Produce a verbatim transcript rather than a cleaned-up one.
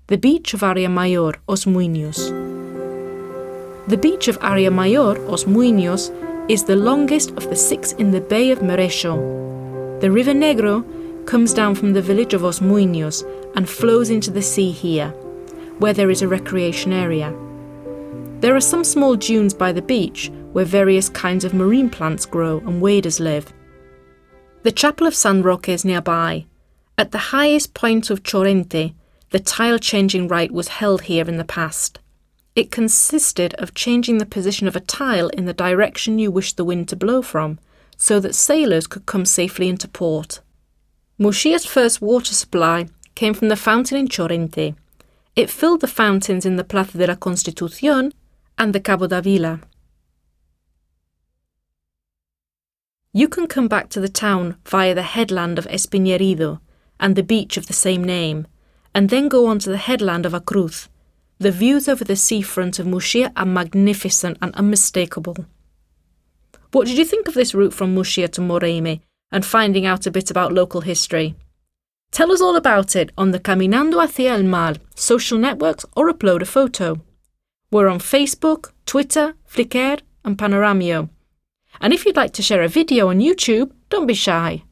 the beach of Aria Mayor, Os Muiños. The beach of Aria Mayor, Os Muiños, is the longest of the six in the Bay of Merecho. The River Negro comes down from the village of Os Muiños and flows into the sea here, where there is a recreation area. There are some small dunes by the beach where various kinds of marine plants grow and waders live. The Chapel of San Roque is nearby. At the highest point of Chorrente, the tile-changing rite was held here in the past. It consisted of changing the position of a tile in the direction you wished the wind to blow from, so that sailors could come safely into port. Murcia's first water supply came from the fountain in Chorrente. It filled the fountains in the Plaza de la Constitución and the Cabo da Vila. You can come back to the town via the headland of Espinherido and the beach of the same name, and then go on to the headland of A Cruz. The views over the seafront of Murcia are magnificent and unmistakable. What did you think of this route from Murcia to Moreme and finding out a bit about local history? Tell us all about it on the Caminando hacia el Mar social networks or upload a photo. We're on Facebook, Twitter, Flickr and Panoramio. And if you'd like to share a video on YouTube, don't be shy.